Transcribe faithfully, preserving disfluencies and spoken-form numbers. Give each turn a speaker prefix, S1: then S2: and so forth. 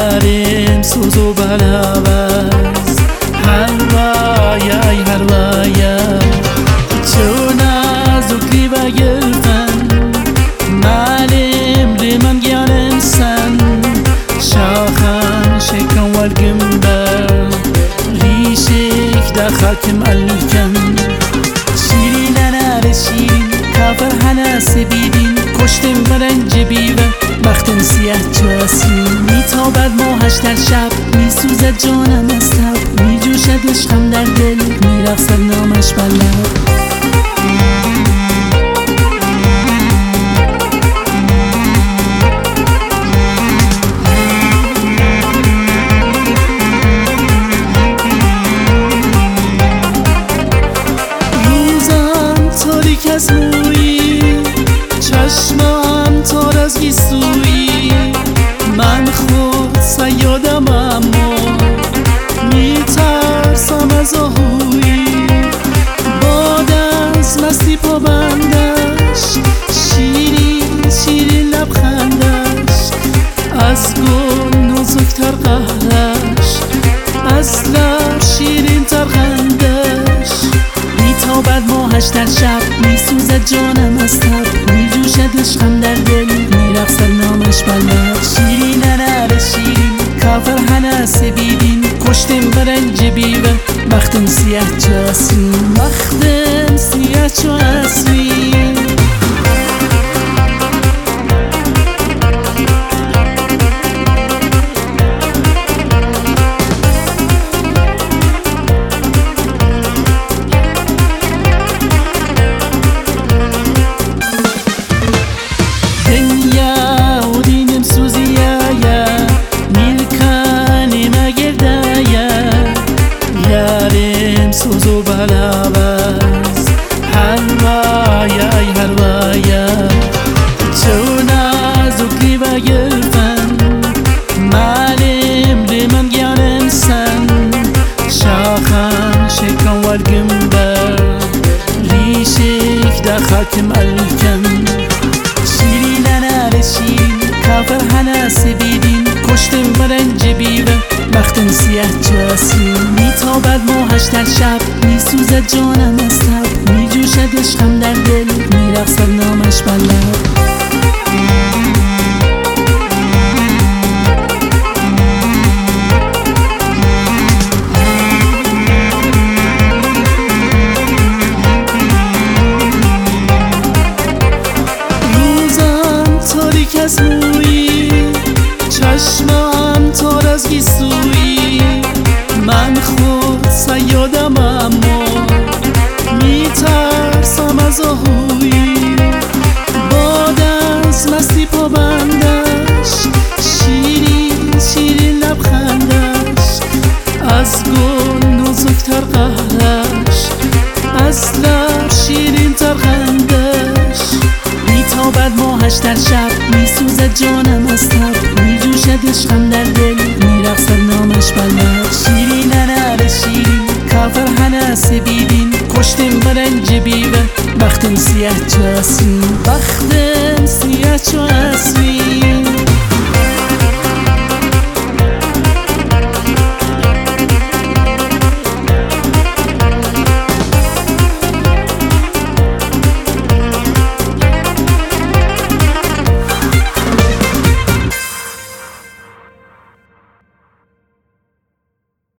S1: یارم سوز و بلاوز هروایای هروایا چون از اکری و گرفن معلم ریمن گیانم سن شاخم شکن والگمبر ریشک در خاکم الکن شیرین نار شیرین کافر هناس بیدین کشتم برنج بیوه بختم سیاه جاسین میتابد ماهش در شب میسوزد جانم از تب میجوشد عشقم در دل میرقصد نامش بر لب روزم تاریک از مویی چشمم تار از گیسویی من خود صیادم اما میترسم از آهویی باد از مستی پابندش شیرین شیرین لبخندش از گل نازکتر قهرش از لب شیرین تر خندش میتابد ماهش در شب میسوزد جانم از تب میجوشد عشقم در دل میرقصد نامش بر لب شیرین نار شیرین کافر هناس بیدین کشتم برنج بیوه بختم سیاه جاسین بختم سیاه جاسین سوز و بلاوز هروایای هروایا چون از اکری و گرفن معلم ریمن گیانم سن شاخم شکن والگمبر ریشک در خاکم الکن شیرین نار شیرین کافر هناس بیدین کشتم برنج بیوه بختم سیاه جاسین میتابد ماهش در شب میسوزد جانم از تب میجوشد عشقم در دل میرقصد نامش بر لب روزم تاریک از مویی چشمم تار از گیسویی من خود صیادم اما میترسم از آهویی باد از مستی پابندش شیرین شیرین لبخندش از گل نازکتر قهرش از لب شیرین تر خندش میتابد ماهش در شب میسوزد جانم از تب میجوشد عشقم در دل میرقصد نامش بر لب شیرین نار شیرین کافر هناس بیدین کشتم برنج بیوه بختم سیاه جاسین بختم سیاه جاسین